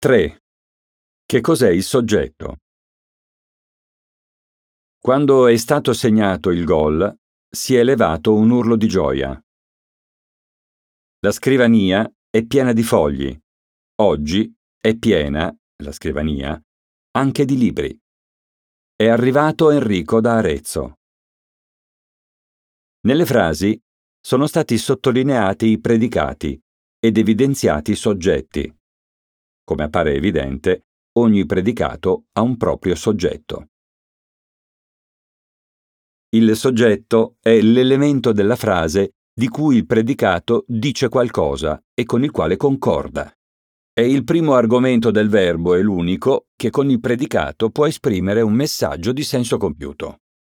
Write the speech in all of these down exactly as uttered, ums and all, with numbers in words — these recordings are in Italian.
tre. Che cos'è il soggetto? Quando è stato segnato il gol, si è levato un urlo di gioia. La scrivania è piena di fogli. Oggi è piena, la scrivania, anche di libri. È arrivato Enrico da Arezzo. Nelle frasi sono stati sottolineati i predicati ed evidenziati i soggetti. Come appare evidente, ogni predicato ha un proprio soggetto. Il soggetto è l'elemento della frase di cui il predicato dice qualcosa e con il quale concorda. È il primo argomento del verbo e l'unico che con il predicato può esprimere un messaggio di senso compiuto.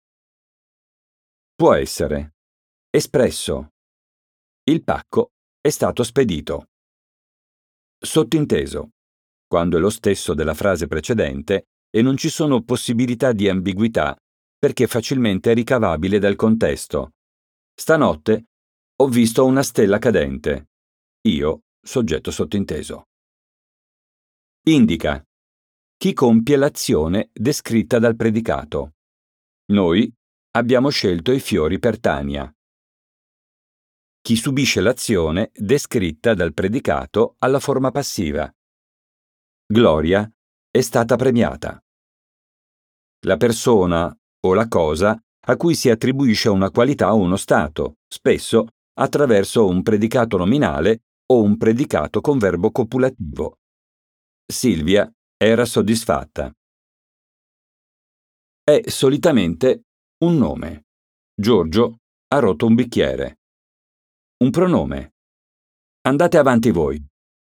Può essere espresso. Il pacco è stato spedito. Sottinteso. Quando è lo stesso della frase precedente e non ci sono possibilità di ambiguità perché è facilmente ricavabile dal contesto. Stanotte ho visto una stella cadente. Io, soggetto sottinteso. Indica. Chi compie l'azione descritta dal predicato. Noi abbiamo scelto i fiori per Tania. Chi subisce l'azione descritta dal predicato alla forma passiva. Gloria è stata premiata. La persona o la cosa a cui si attribuisce una qualità o uno stato, spesso attraverso un predicato nominale o un predicato con verbo copulativo. Silvia era soddisfatta. È solitamente un nome. Giorgio ha rotto un bicchiere. Un pronome. Andate avanti voi.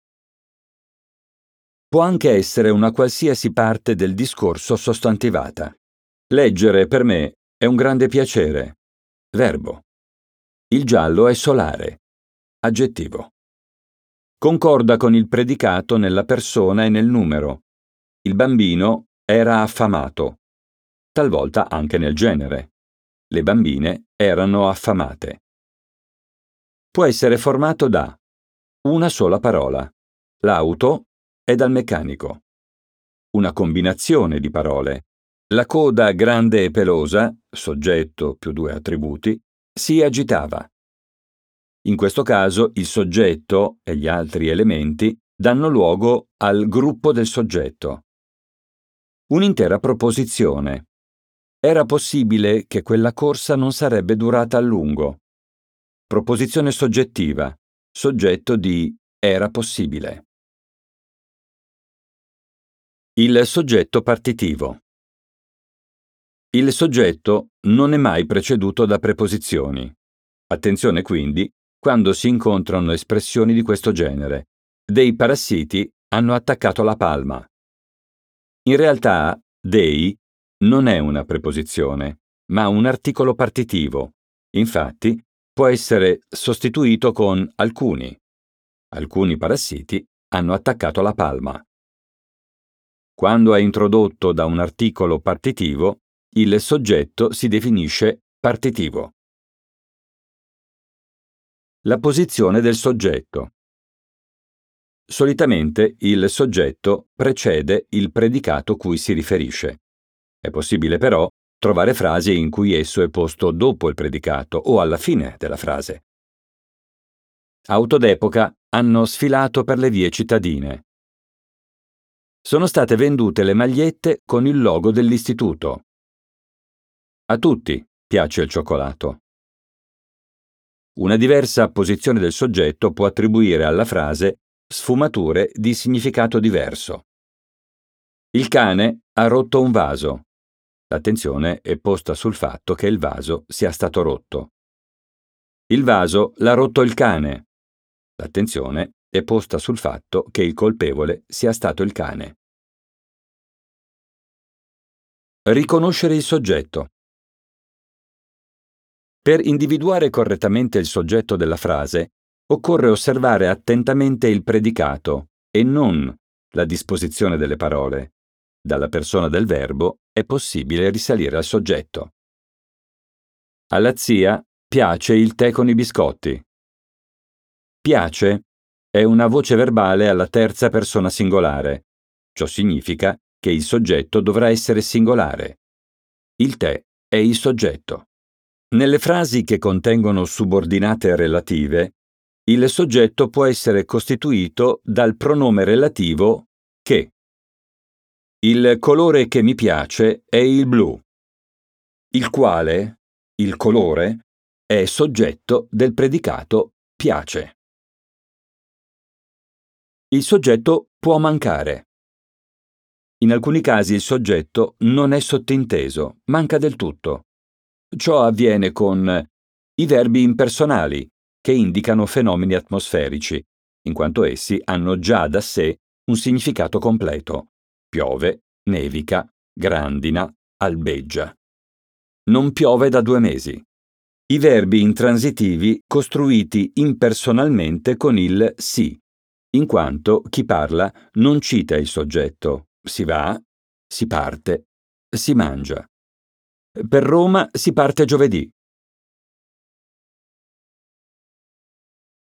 Può anche essere una qualsiasi parte del discorso sostantivata. Leggere per me è un grande piacere. Verbo. Il giallo è solare. Aggettivo. Concorda con il predicato nella persona e nel numero. Il bambino era affamato. Talvolta anche nel genere. Le bambine erano affamate. Può essere formato da una sola parola. L'auto è dal meccanico. Una combinazione di parole. La coda grande e pelosa, soggetto più due attributi, si agitava. In questo caso il soggetto e gli altri elementi danno luogo al gruppo del soggetto. Un'intera proposizione. Era possibile che quella corsa non sarebbe durata a lungo. Proposizione soggettiva. Soggetto di era possibile. Il soggetto partitivo. Il soggetto non è mai preceduto da preposizioni. Attenzione quindi quando si incontrano espressioni di questo genere. Dei parassiti hanno attaccato la palma. In realtà, dei non è una preposizione, ma un articolo partitivo. Infatti, può essere sostituito con alcuni. Alcuni parassiti hanno attaccato la palma. Quando è introdotto da un articolo partitivo, il soggetto si definisce partitivo. La posizione del soggetto. Solitamente il soggetto precede il predicato cui si riferisce. È possibile però trovare frasi in cui esso è posto dopo il predicato o alla fine della frase. Auto d'epoca hanno sfilato per le vie cittadine. Sono state vendute le magliette con il logo dell'istituto. A tutti piace il cioccolato. Una diversa posizione del soggetto può attribuire alla frase sfumature di significato diverso. Il cane ha rotto un vaso. L'attenzione è posta sul fatto che il vaso sia stato rotto. Il vaso l'ha rotto il cane. L'attenzione è posta sul fatto che il colpevole sia stato il cane. Riconoscere il soggetto. Per individuare correttamente il soggetto della frase, occorre osservare attentamente il predicato e non la disposizione delle parole. Dalla persona del verbo è possibile risalire al soggetto. Alla zia piace il tè con i biscotti. Piace è una voce verbale alla terza persona singolare. Ciò significa che il soggetto dovrà essere singolare. Il tè è il soggetto. Nelle frasi che contengono subordinate relative, il soggetto può essere costituito dal pronome relativo che. Il colore che mi piace è il blu, il quale, il colore, è soggetto del predicato piace. Il soggetto può mancare. In alcuni casi il soggetto non è sottinteso, manca del tutto. Ciò avviene con i verbi impersonali, che indicano fenomeni atmosferici, in quanto essi hanno già da sé un significato completo. Piove, nevica, grandina, albeggia. Non piove da due mesi. I verbi intransitivi costruiti impersonalmente con il si, in quanto chi parla non cita il soggetto. Si va, si parte, si mangia. Per Roma si parte giovedì.